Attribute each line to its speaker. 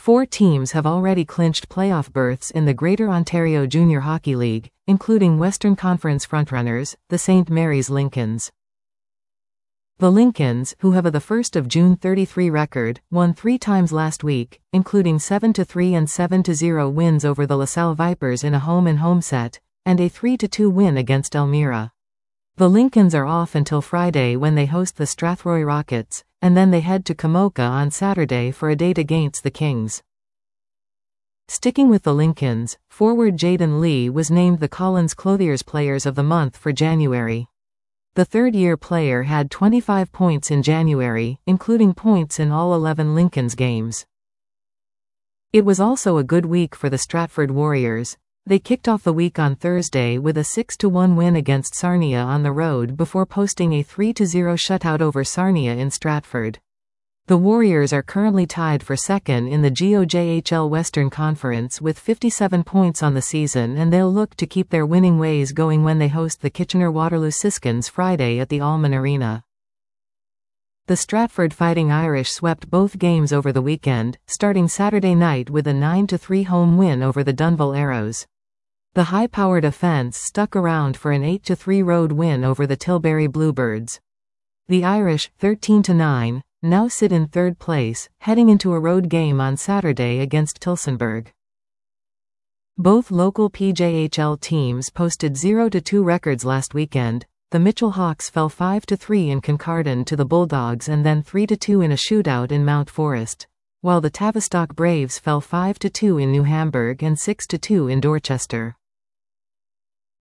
Speaker 1: 4 teams have already clinched playoff berths in the Greater Ontario Junior Hockey League, including Western Conference frontrunners, the St. Mary's Lincolns. The Lincolns, who have a 1 June 33 record, won 3 times last week, including 7-3 and 7-0 wins over the LaSalle Vipers in a home-and-home set, and a 3-2 win against Elmira. The Lincolns are off until Friday when they host the Strathroy Rockets, and then they head to Komoka on Saturday for a date against the Kings. Sticking with the Lincolns, forward Jaden Lee was named the Collins Clothiers Players of the Month for January. The third-year player had 25 points in January, including points in all 11 Lincolns games. It was also a good week for the Stratford Warriors. They kicked off the week on Thursday with a 6-1 win against Sarnia on the road before posting a 3-0 shutout over Sarnia in Stratford. The Warriors are currently tied for second in the GOJHL Western Conference with 57 points on the season, and they'll look to keep their winning ways going when they host the Kitchener-Waterloo Siskins Friday at the Allman Arena. The Stratford Fighting Irish swept both games over the weekend, starting Saturday night with a 9-3 home win over the Dunnville Arrows. The high-powered offense stuck around for an 8-3 road win over the Tilbury Bluebirds. The Irish, 13-9, now sit in third place, heading into a road game on Saturday against Tillsonburg. Both local PJHL teams posted 0-2 records last weekend. The Mitchell Hawks fell 5-3 in Kincardine to the Bulldogs and then 3-2 in a shootout in Mount Forest, while the Tavistock Braves fell 5-2 in New Hamburg and 6-2 in Dorchester.